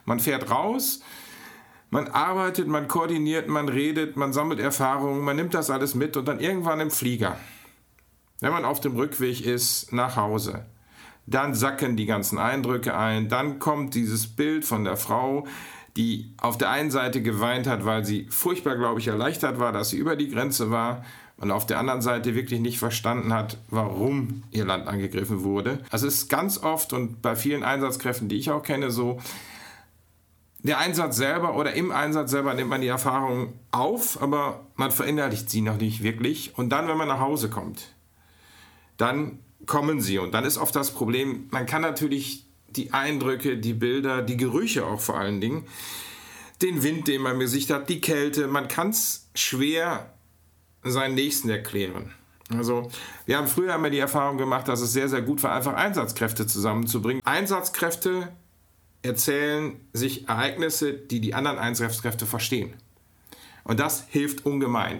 Man fährt raus, man arbeitet, man koordiniert, man redet, man sammelt Erfahrungen, man nimmt das alles mit und dann irgendwann im Flieger, wenn man auf dem Rückweg ist, nach Hause, dann sacken die ganzen Eindrücke ein, dann kommt dieses Bild von der Frau, die auf der einen Seite geweint hat, weil sie furchtbar, glaube ich, erleichtert war, dass sie über die Grenze war und auf der anderen Seite wirklich nicht verstanden hat, warum ihr Land angegriffen wurde. Also es ist ganz oft und bei vielen Einsatzkräften, die ich auch kenne, so, der Einsatz selber oder im Einsatz selber nimmt man die Erfahrung auf, aber man verinnerlicht sie noch nicht wirklich. Und dann, wenn man nach Hause kommt, dann kommen sie. Und dann ist oft das Problem, man kann natürlich die Eindrücke, die Bilder, die Gerüche auch vor allen Dingen, den Wind, den man im Gesicht hat, die Kälte, man kann es schwer seinen Nächsten erklären. Also wir haben früher immer die Erfahrung gemacht, dass es sehr, sehr gut war, einfach Einsatzkräfte zusammenzubringen. Einsatzkräfte erzählen sich Ereignisse, die die anderen Einsatzkräfte verstehen. Und das hilft ungemein.